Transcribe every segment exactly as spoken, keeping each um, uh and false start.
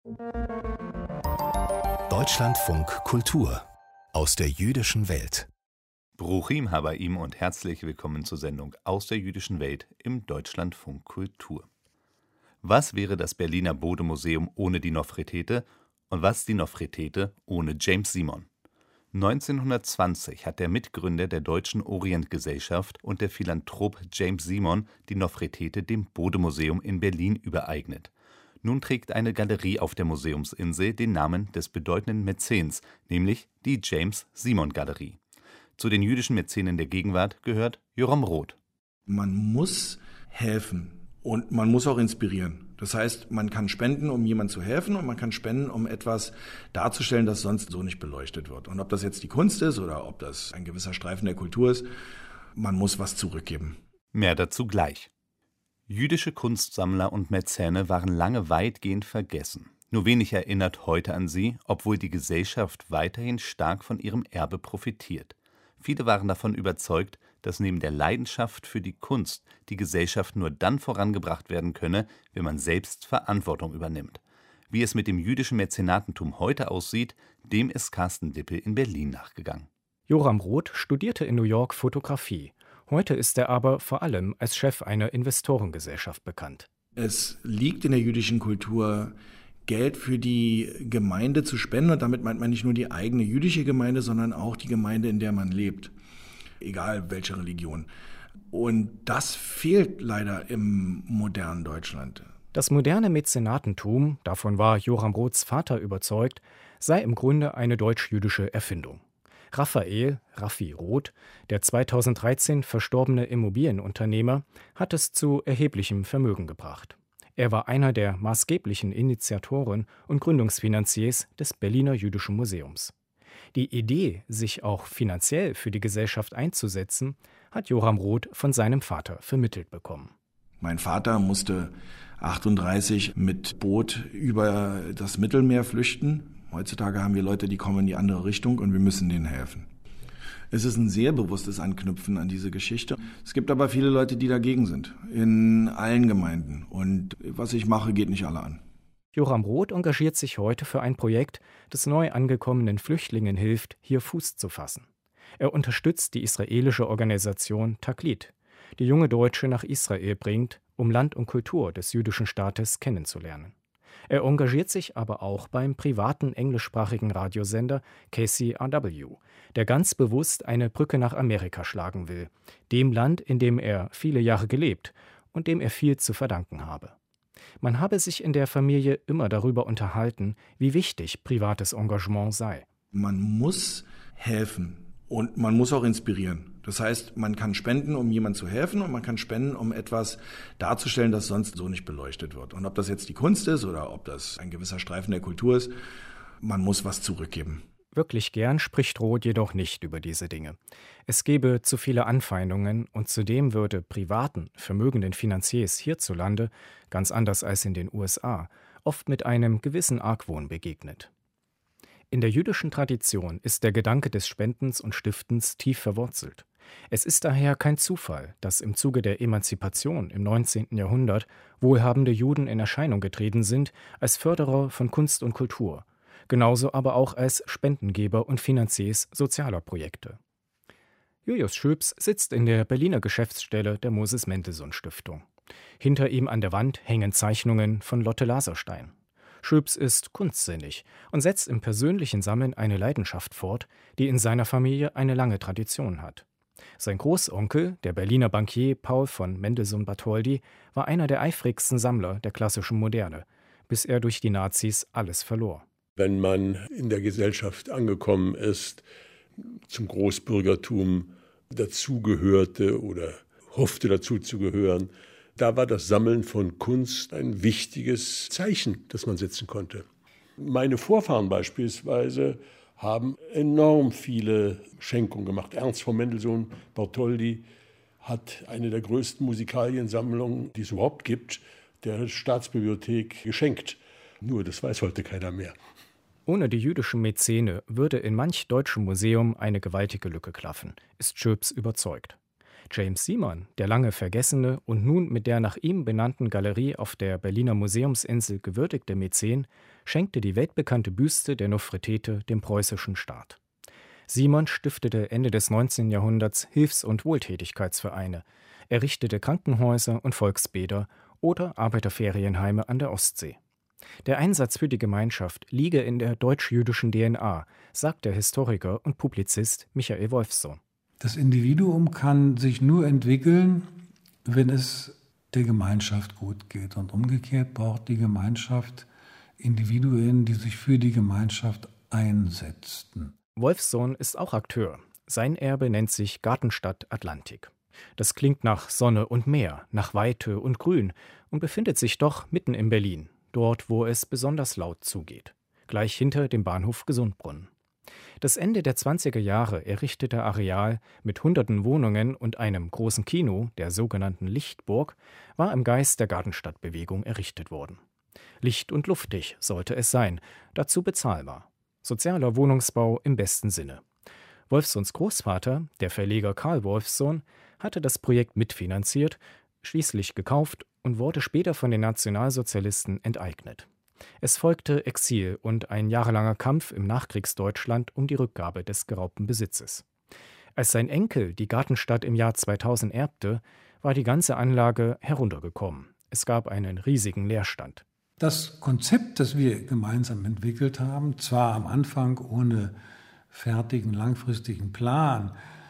Deutschlandfunk Kultur aus der jüdischen Welt. Bruchim Habaim und herzlich willkommen zur Sendung Aus der jüdischen Welt im Deutschlandfunk Kultur. Was wäre das Berliner Bode-Museum ohne die Nofretete und was die Nofretete ohne James Simon? neunzehnhundertzwanzig hat der Mitgründer der Deutschen Orientgesellschaft und der Philanthrop James Simon die Nofretete dem Bode-Museum in Berlin übereignet. Nun trägt eine Galerie auf der Museumsinsel den Namen des bedeutenden Mäzens, nämlich die James-Simon-Galerie. Zu den jüdischen Mäzenen der Gegenwart gehört Yoram Roth. Man muss helfen und man muss auch inspirieren. Das heißt, man kann spenden, um jemandem zu helfen, und man kann spenden, um etwas darzustellen, das sonst so nicht beleuchtet wird. Und ob das jetzt die Kunst ist oder ob das ein gewisser Streifen der Kultur ist, man muss was zurückgeben. Mehr dazu gleich. Jüdische Kunstsammler und Mäzene waren lange weitgehend vergessen. Nur wenig erinnert heute an sie, obwohl die Gesellschaft weiterhin stark von ihrem Erbe profitiert. Viele waren davon überzeugt, dass neben der Leidenschaft für die Kunst die Gesellschaft nur dann vorangebracht werden könne, wenn man selbst Verantwortung übernimmt. Wie es mit dem jüdischen Mäzenatentum heute aussieht, dem ist Carsten Dippel in Berlin nachgegangen. Yoram Roth studierte in New York Fotografie. Heute ist er aber vor allem als Chef einer Investorengesellschaft bekannt. Es liegt in der jüdischen Kultur, Geld für die Gemeinde zu spenden. Und damit meint man nicht nur die eigene jüdische Gemeinde, sondern auch die Gemeinde, in der man lebt. Egal welche Religion. Und das fehlt leider im modernen Deutschland. Das moderne Mäzenatentum, davon war Yoram Roths Vater überzeugt, sei im Grunde eine deutsch-jüdische Erfindung. Raphael, Raffi Roth, der zweitausenddreizehn verstorbene Immobilienunternehmer, hat es zu erheblichem Vermögen gebracht. Er war einer der maßgeblichen Initiatoren und Gründungsfinanziers des Berliner Jüdischen Museums. Die Idee, sich auch finanziell für die Gesellschaft einzusetzen, hat Yoram Roth von seinem Vater vermittelt bekommen. Mein Vater musste achtunddreißig mit Boot über das Mittelmeer flüchten. Heutzutage haben wir Leute, die kommen in die andere Richtung und wir müssen denen helfen. Es ist ein sehr bewusstes Anknüpfen an diese Geschichte. Es gibt aber viele Leute, die dagegen sind, in allen Gemeinden. Und was ich mache, geht nicht alle an. Yoram Roth engagiert sich heute für ein Projekt, das neu angekommenen Flüchtlingen hilft, hier Fuß zu fassen. Er unterstützt die israelische Organisation Taklit, die junge Deutsche nach Israel bringt, um Land und Kultur des jüdischen Staates kennenzulernen. Er engagiert sich aber auch beim privaten englischsprachigen Radiosender K C R W, der ganz bewusst eine Brücke nach Amerika schlagen will, dem Land, in dem er viele Jahre gelebt und dem er viel zu verdanken habe. Man habe sich in der Familie immer darüber unterhalten, wie wichtig privates Engagement sei. Man muss helfen und man muss auch inspirieren. Das heißt, man kann spenden, um jemandem zu helfen, und man kann spenden, um etwas darzustellen, das sonst so nicht beleuchtet wird. Und ob das jetzt die Kunst ist oder ob das ein gewisser Streifen der Kultur ist, man muss was zurückgeben. Wirklich gern spricht Roth jedoch nicht über diese Dinge. Es gebe zu viele Anfeindungen und zudem würde privaten, vermögenden Finanziers hierzulande, ganz anders als in den U S A, oft mit einem gewissen Argwohn begegnet. In der jüdischen Tradition ist der Gedanke des Spendens und Stiftens tief verwurzelt. Es ist daher kein Zufall, dass im Zuge der Emanzipation im neunzehnten Jahrhundert wohlhabende Juden in Erscheinung getreten sind als Förderer von Kunst und Kultur, genauso aber auch als Spendengeber und Finanziers sozialer Projekte. Julius Schöps sitzt in der Berliner Geschäftsstelle der Moses-Mendelssohn-Stiftung. Hinter ihm an der Wand hängen Zeichnungen von Lotte Laserstein. Schöps ist kunstsinnig und setzt im persönlichen Sammeln eine Leidenschaft fort, die in seiner Familie eine lange Tradition hat. Sein Großonkel, der Berliner Bankier Paul von Mendelssohn-Bartholdy, war einer der eifrigsten Sammler der klassischen Moderne, bis er durch die Nazis alles verlor. Wenn man in der Gesellschaft angekommen ist, zum Großbürgertum dazugehörte oder hoffte dazu zu gehören, da war das Sammeln von Kunst ein wichtiges Zeichen, das man setzen konnte. Meine Vorfahren beispielsweise haben enorm viele Schenkungen gemacht. Ernst von Mendelssohn Bartholdy hat eine der größten Musikaliensammlungen, die es überhaupt gibt, der Staatsbibliothek geschenkt. Nur das weiß heute keiner mehr. Ohne die jüdischen Mäzene würde in manch deutschem Museum eine gewaltige Lücke klaffen, ist Schöps überzeugt. James Simon, der lange vergessene und nun mit der nach ihm benannten Galerie auf der Berliner Museumsinsel gewürdigte Mäzen, schenkte die weltbekannte Büste der Nofretete dem preußischen Staat. Simon stiftete Ende des neunzehnten Jahrhunderts Hilfs- und Wohltätigkeitsvereine, errichtete Krankenhäuser und Volksbäder oder Arbeiterferienheime an der Ostsee. Der Einsatz für die Gemeinschaft liege in der deutsch-jüdischen D N A, sagt der Historiker und Publizist Michael Wolffsohn. Das Individuum kann sich nur entwickeln, wenn es der Gemeinschaft gut geht. Und umgekehrt braucht die Gemeinschaft Individuen, die sich für die Gemeinschaft einsetzten. Wolffsohn ist auch Akteur. Sein Erbe nennt sich Gartenstadt Atlantik. Das klingt nach Sonne und Meer, nach Weite und Grün und befindet sich doch mitten in Berlin, dort, wo es besonders laut zugeht, gleich hinter dem Bahnhof Gesundbrunnen. Das Ende der zwanziger Jahre errichtete Areal mit hunderten Wohnungen und einem großen Kino, der sogenannten Lichtburg, war im Geist der Gartenstadtbewegung errichtet worden. Licht- und luftig sollte es sein, dazu bezahlbar. Sozialer Wohnungsbau im besten Sinne. Wolffsohns Großvater, der Verleger Karl Wolffsohn, hatte das Projekt mitfinanziert, schließlich gekauft und wurde später von den Nationalsozialisten enteignet. Es folgte Exil und ein jahrelanger Kampf im Nachkriegsdeutschland um die Rückgabe des geraubten Besitzes. Als sein Enkel die Gartenstadt im Jahr zweitausend erbte, war die ganze Anlage heruntergekommen. Es gab einen riesigen Leerstand. Das Konzept, das wir gemeinsam entwickelt haben, zwar am Anfang ohne fertigen, langfristigen Plan,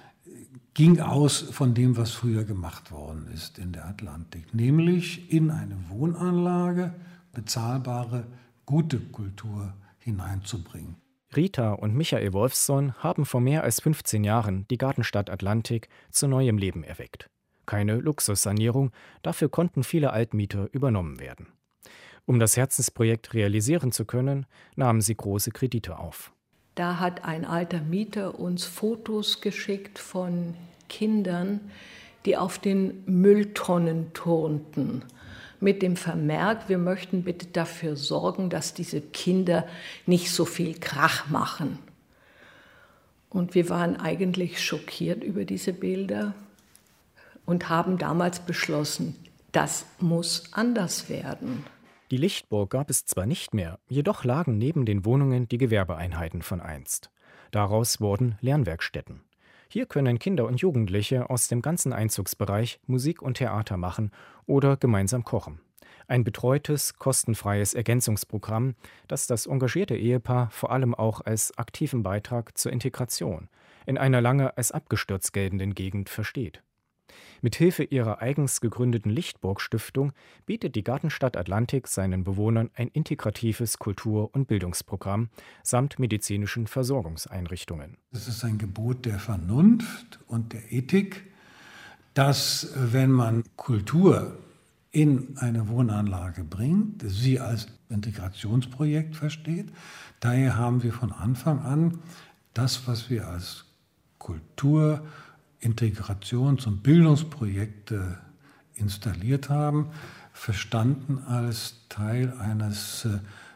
ging aus von dem, was früher gemacht worden ist in der Atlantik, nämlich in eine Wohnanlage bezahlbare, gute Kultur hineinzubringen. Rita und Michael Wolffsohn haben vor mehr als fünfzehn Jahren die Gartenstadt Atlantik zu neuem Leben erweckt. Keine Luxussanierung, dafür konnten viele Altmieter übernommen werden. Um das Herzensprojekt realisieren zu können, nahmen sie große Kredite auf. Da hat ein alter Mieter uns Fotos geschickt von Kindern, die auf den Mülltonnen turnten. Mit dem Vermerk, wir möchten bitte dafür sorgen, dass diese Kinder nicht so viel Krach machen. Und wir waren eigentlich schockiert über diese Bilder und haben damals beschlossen, das muss anders werden. Die Lichtburg gab es zwar nicht mehr, jedoch lagen neben den Wohnungen die Gewerbeeinheiten von einst. Daraus wurden Lernwerkstätten. Hier können Kinder und Jugendliche aus dem ganzen Einzugsbereich Musik und Theater machen oder gemeinsam kochen. Ein betreutes, kostenfreies Ergänzungsprogramm, das das engagierte Ehepaar vor allem auch als aktiven Beitrag zur Integration in einer lange als abgestürzt geltenden Gegend versteht. Mithilfe ihrer eigens gegründeten Lichtburg-Stiftung bietet die Gartenstadt Atlantik seinen Bewohnern ein integratives Kultur- und Bildungsprogramm samt medizinischen Versorgungseinrichtungen. Es ist ein Gebot der Vernunft und der Ethik, dass, wenn man Kultur in eine Wohnanlage bringt, sie als Integrationsprojekt versteht. Daher haben wir von Anfang an das, was wir als Kultur, Integrations- und Bildungsprojekte installiert haben, verstanden als Teil eines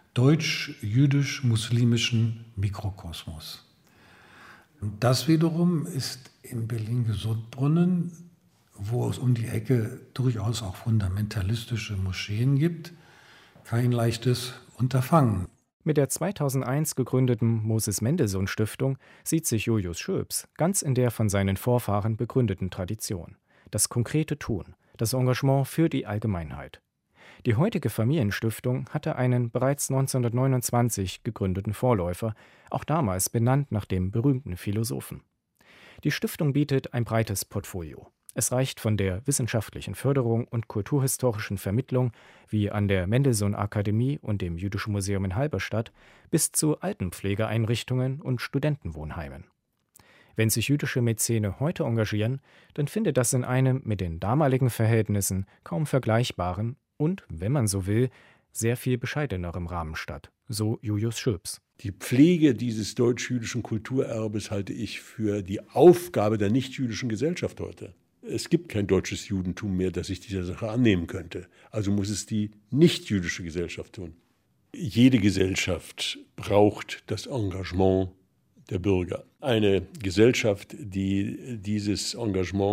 deutsch-jüdisch-muslimischen Mikrokosmos. Und das wiederum ist in Berlin-Gesundbrunnen, wo es um die Ecke durchaus auch fundamentalistische Moscheen gibt, kein leichtes Unterfangen. Mit der zweitausendeins gegründeten Moses-Mendelssohn-Stiftung sieht sich Julius Schöps ganz in der von seinen Vorfahren begründeten Tradition. Das konkrete Tun, das Engagement für die Allgemeinheit. Die heutige Familienstiftung hatte einen bereits neunzehnhundertneunundzwanzig gegründeten Vorläufer, auch damals benannt nach dem berühmten Philosophen. Die Stiftung bietet ein breites Portfolio. Es reicht von der wissenschaftlichen Förderung und kulturhistorischen Vermittlung, wie an der Mendelssohn-Akademie und dem Jüdischen Museum in Halberstadt, bis zu Altenpflegeeinrichtungen und Studentenwohnheimen. Wenn sich jüdische Mäzene heute engagieren, dann findet das in einem mit den damaligen Verhältnissen kaum vergleichbaren und, wenn man so will, sehr viel bescheidenerem Rahmen statt, so Julius Schöps. Die Pflege dieses deutsch-jüdischen Kulturerbes halte ich für die Aufgabe der nichtjüdischen Gesellschaft heute. Es gibt kein deutsches Judentum mehr, das sich dieser Sache annehmen könnte. Also muss es die nichtjüdische Gesellschaft tun. Jede Gesellschaft braucht das Engagement der Bürger. Eine Gesellschaft, die dieses Engagement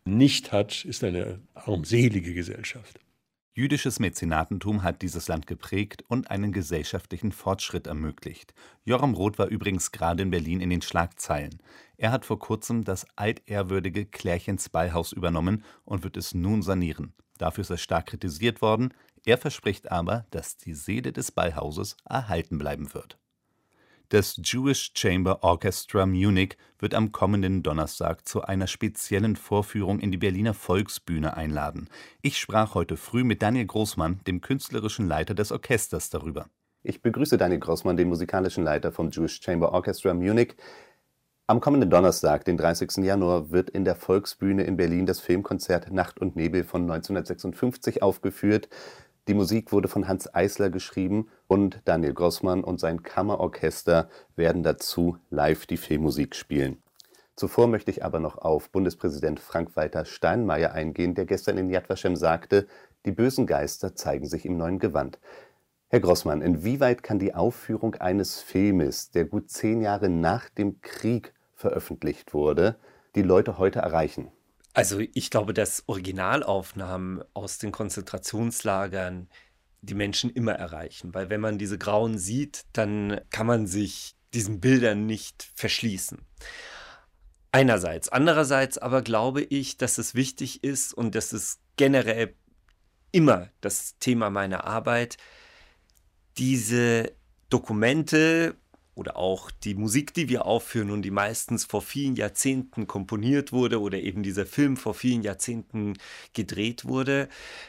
nicht hat, ist eine armselige Gesellschaft. Jüdisches Mäzenatentum hat dieses Land geprägt und einen gesellschaftlichen Fortschritt ermöglicht. Joram Roth war übrigens gerade in Berlin in den Schlagzeilen. Er hat vor kurzem das altehrwürdige Klärchens Ballhaus übernommen und wird es nun sanieren. Dafür ist er stark kritisiert worden. Er verspricht aber, dass die Seele des Ballhauses erhalten bleiben wird. Das Jewish Chamber Orchestra Munich wird am kommenden Donnerstag zu einer speziellen Vorführung in die Berliner Volksbühne einladen. Ich sprach heute früh mit Daniel Großmann, dem künstlerischen Leiter des Orchesters, darüber. Ich begrüße Daniel Großmann, den musikalischen Leiter vom Jewish Chamber Orchestra Munich. Am kommenden Donnerstag, den dreißigsten Januar, wird in der Volksbühne in Berlin das Filmkonzert Nacht und Nebel von neunzehnhundertsechsundfünfzig aufgeführt. Die Musik wurde von Hans Eisler geschrieben und Daniel Großmann und sein Kammerorchester werden dazu live die Filmmusik spielen. Zuvor möchte ich aber noch auf Bundespräsident Frank-Walter Steinmeier eingehen, der gestern in Yad Vashem sagte, die bösen Geister zeigen sich im neuen Gewand. Herr Großmann, inwieweit kann die Aufführung eines Filmes, der gut zehn Jahre nach dem Krieg veröffentlicht wurde, die Leute heute erreichen? Also ich glaube, dass Originalaufnahmen aus den Konzentrationslagern die Menschen immer erreichen. Weil wenn man diese Grauen sieht, dann kann man sich diesen Bildern nicht verschließen. Einerseits. Andererseits aber glaube ich, dass es wichtig ist und das ist generell immer das Thema meiner Arbeit, diese Dokumente oder auch die Musik, die wir aufführen und die meistens vor vielen Jahrzehnten komponiert wurde oder eben dieser Film vor vielen Jahrzehnten gedreht wurde,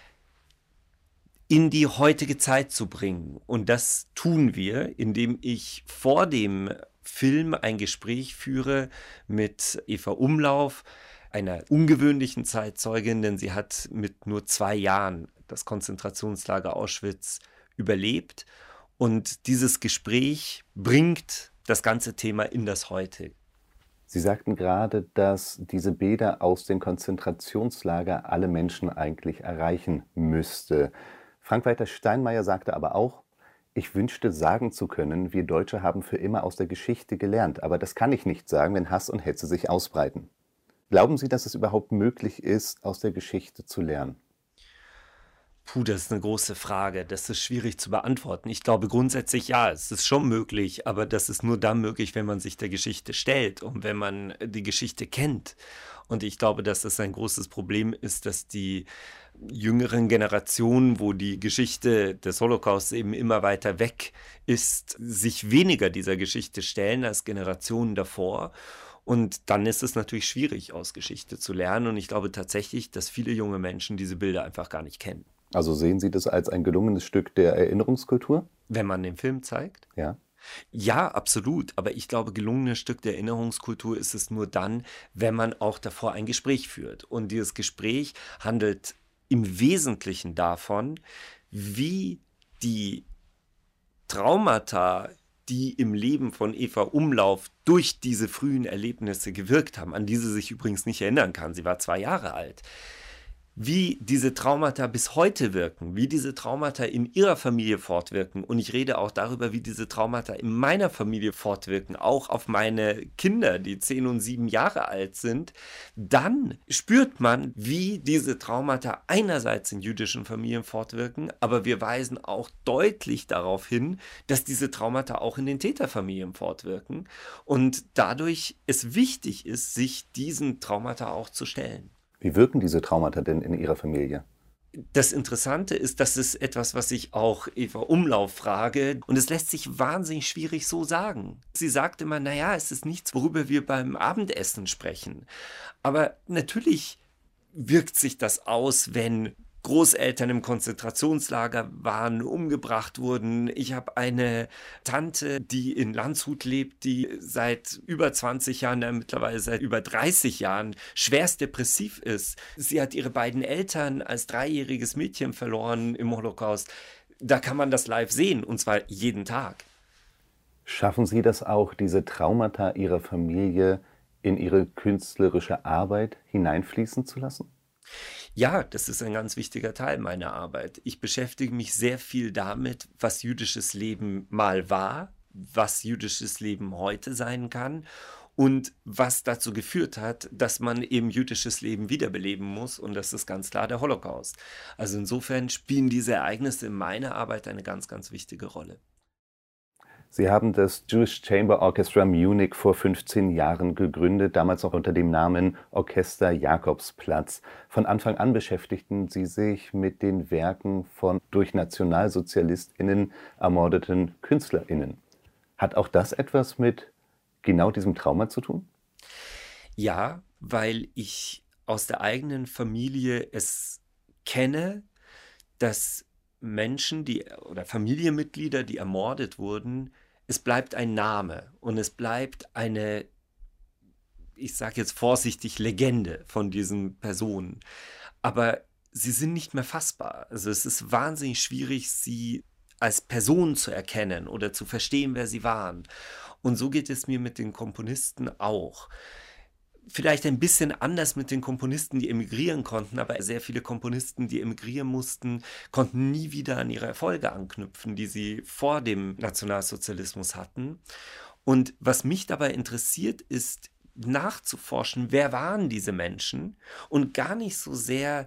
in die heutige Zeit zu bringen. Und das tun wir, indem ich vor dem Film ein Gespräch führe mit Eva Umlauf, einer ungewöhnlichen Zeitzeugin, denn sie hat mit nur zwei Jahren das Konzentrationslager Auschwitz überlebt. Und dieses Gespräch bringt das ganze Thema in das Heute. Sie sagten gerade, dass diese Bilder aus den Konzentrationslagern alle Menschen eigentlich erreichen müsste. Frank-Walter Steinmeier sagte aber auch, ich wünschte sagen zu können, wir Deutsche haben für immer aus der Geschichte gelernt. Aber das kann ich nicht sagen, wenn Hass und Hetze sich ausbreiten. Glauben Sie, dass es überhaupt möglich ist, aus der Geschichte zu lernen? Puh, das ist eine große Frage. Das ist schwierig zu beantworten. Ich glaube grundsätzlich ja, es ist schon möglich, aber das ist nur dann möglich, wenn man sich der Geschichte stellt und wenn man die Geschichte kennt. Und ich glaube, dass das ein großes Problem ist, dass die jüngeren Generationen, wo die Geschichte des Holocaust eben immer weiter weg ist, sich weniger dieser Geschichte stellen als Generationen davor. Und dann ist es natürlich schwierig, aus Geschichte zu lernen. Und ich glaube tatsächlich, dass viele junge Menschen diese Bilder einfach gar nicht kennen. Also sehen Sie das als ein gelungenes Stück der Erinnerungskultur? Wenn man den Film zeigt? Ja. Ja, absolut. Aber ich glaube, gelungenes Stück der Erinnerungskultur ist es nur dann, wenn man auch davor ein Gespräch führt. Und dieses Gespräch handelt im Wesentlichen davon, wie die Traumata, die im Leben von Eva Umlauf durch diese frühen Erlebnisse gewirkt haben, an die sie sich übrigens nicht erinnern kann. Sie war zwei Jahre alt. Wie diese Traumata bis heute wirken, wie diese Traumata in ihrer Familie fortwirken. Und ich rede auch darüber, wie diese Traumata in meiner Familie fortwirken, auch auf meine Kinder, die zehn und sieben Jahre alt sind. Dann spürt man, wie diese Traumata einerseits in jüdischen Familien fortwirken, aber wir weisen auch deutlich darauf hin, dass diese Traumata auch in den Täterfamilien fortwirken. Und dadurch es wichtig ist, sich diesen Traumata auch zu stellen. Wie wirken diese Traumata denn in Ihrer Familie? Das Interessante ist, das ist etwas, was ich auch Eva Umlauf frage. Und es lässt sich wahnsinnig schwierig so sagen. Sie sagt immer, naja, es ist nichts, worüber wir beim Abendessen sprechen. Aber natürlich wirkt sich das aus, wenn Großeltern im Konzentrationslager waren, umgebracht wurden. Ich habe eine Tante, die in Landshut lebt, die seit über zwanzig Jahren, mittlerweile seit über dreißig Jahren, schwerst depressiv ist. Sie hat ihre beiden Eltern als dreijähriges Mädchen verloren im Holocaust. Da kann man das live sehen, und zwar jeden Tag. Schaffen Sie das auch, diese Traumata Ihrer Familie in Ihre künstlerische Arbeit hineinfließen zu lassen? Ja, das ist ein ganz wichtiger Teil meiner Arbeit. Ich beschäftige mich sehr viel damit, was jüdisches Leben mal war, was jüdisches Leben heute sein kann und was dazu geführt hat, dass man eben jüdisches Leben wiederbeleben muss, und das ist ganz klar der Holocaust. Also insofern spielen diese Ereignisse in meiner Arbeit eine ganz, ganz wichtige Rolle. Sie haben das Jewish Chamber Orchestra Munich vor fünfzehn Jahren gegründet, damals noch unter dem Namen Orchester Jakobsplatz. Von Anfang an beschäftigten Sie sich mit den Werken von durch NationalsozialistInnen ermordeten KünstlerInnen. Hat auch das etwas mit genau diesem Trauma zu tun? Ja, weil ich aus der eigenen Familie es kenne, dass Menschen, die oder Familienmitglieder, die ermordet wurden, es bleibt ein Name und es bleibt eine, ich sage jetzt vorsichtig, Legende von diesen Personen. Aber sie sind nicht mehr fassbar. Also es ist wahnsinnig schwierig, sie als Person zu erkennen oder zu verstehen, wer sie waren. Und so geht es mir mit den Komponisten auch. Vielleicht ein bisschen anders mit den Komponisten, die emigrieren konnten, aber sehr viele Komponisten, die emigrieren mussten, konnten nie wieder an ihre Erfolge anknüpfen, die sie vor dem Nationalsozialismus hatten. Und was mich dabei interessiert, ist nachzuforschen, wer waren diese Menschen, und gar nicht so sehr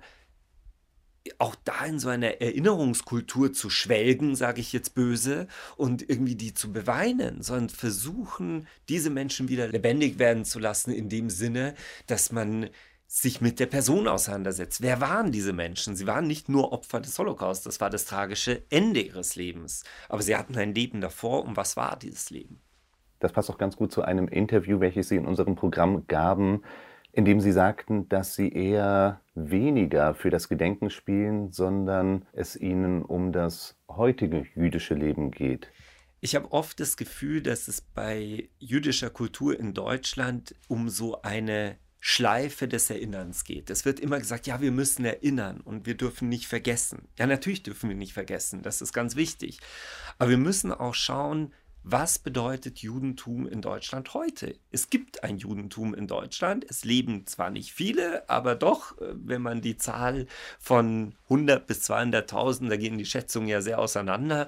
auch da in so einer Erinnerungskultur zu schwelgen, sage ich jetzt böse, und irgendwie die zu beweinen, sondern versuchen, diese Menschen wieder lebendig werden zu lassen, in dem Sinne, dass man sich mit der Person auseinandersetzt. Wer waren diese Menschen? Sie waren nicht nur Opfer des Holocaust, das war das tragische Ende ihres Lebens. Aber sie hatten ein Leben davor, und was war dieses Leben? Das passt auch ganz gut zu einem Interview, welches Sie in unserem Programm gaben, in dem Sie sagten, dass Sie eher weniger für das Gedenken spielen, sondern es Ihnen um das heutige jüdische Leben geht. Ich habe oft das Gefühl, dass es bei jüdischer Kultur in Deutschland um so eine Schleife des Erinnerns geht. Es wird immer gesagt, ja, wir müssen erinnern und wir dürfen nicht vergessen. Ja, natürlich dürfen wir nicht vergessen, das ist ganz wichtig. Aber wir müssen auch schauen, was bedeutet Judentum in Deutschland heute? Es gibt ein Judentum in Deutschland. Es leben zwar nicht viele, aber doch, wenn man die Zahl von hundert bis zweihunderttausend, da gehen die Schätzungen ja sehr auseinander,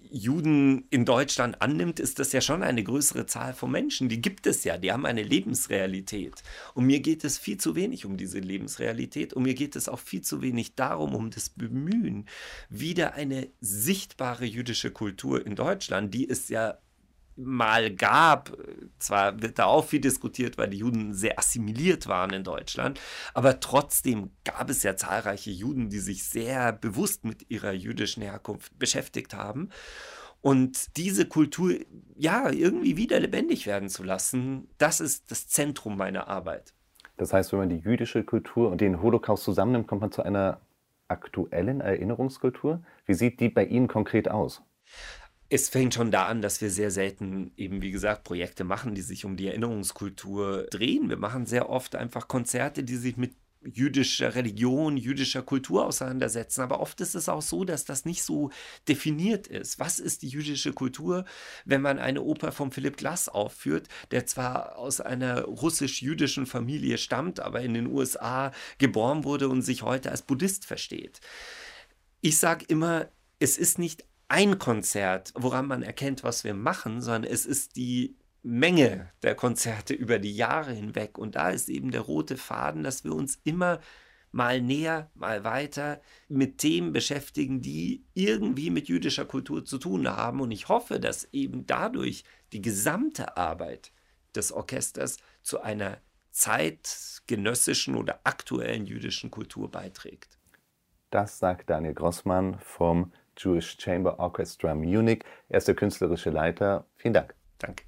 Juden in Deutschland annimmt, ist das ja schon eine größere Zahl von Menschen. Die gibt es ja, die haben eine Lebensrealität. Und mir geht es viel zu wenig um diese Lebensrealität, und mir geht es auch viel zu wenig darum, um das Bemühen, wieder eine sichtbare jüdische Kultur in Deutschland, die es ja mal gab. Zwar wird da auch viel diskutiert, weil die Juden sehr assimiliert waren in Deutschland, aber trotzdem gab es ja zahlreiche Juden, die sich sehr bewusst mit ihrer jüdischen Herkunft beschäftigt haben. Und diese Kultur, ja, irgendwie wieder lebendig werden zu lassen, das ist das Zentrum meiner Arbeit. Das heißt, wenn man die jüdische Kultur und den Holocaust zusammennimmt, kommt man zu einer aktuellen Erinnerungskultur. Wie sieht die bei Ihnen konkret aus? Es fängt schon da an, dass wir sehr selten eben, wie gesagt, Projekte machen, die sich um die Erinnerungskultur drehen. Wir machen sehr oft einfach Konzerte, die sich mit jüdischer Religion, jüdischer Kultur auseinandersetzen. Aber oft ist es auch so, dass das nicht so definiert ist. Was ist die jüdische Kultur, wenn man eine Oper von Philipp Glass aufführt, der zwar aus einer russisch-jüdischen Familie stammt, aber in den U S A geboren wurde und sich heute als Buddhist versteht? Ich sage immer, es ist nicht ein Konzert, woran man erkennt, was wir machen, sondern es ist die Menge der Konzerte über die Jahre hinweg. Und da ist eben der rote Faden, dass wir uns immer mal näher, mal weiter mit Themen beschäftigen, die irgendwie mit jüdischer Kultur zu tun haben. Und ich hoffe, dass eben dadurch die gesamte Arbeit des Orchesters zu einer zeitgenössischen oder aktuellen jüdischen Kultur beiträgt. Das sagt Daniel Grossmann vom Jewish Chamber Orchestra Munich. Er ist der künstlerische Leiter. Vielen Dank. Danke.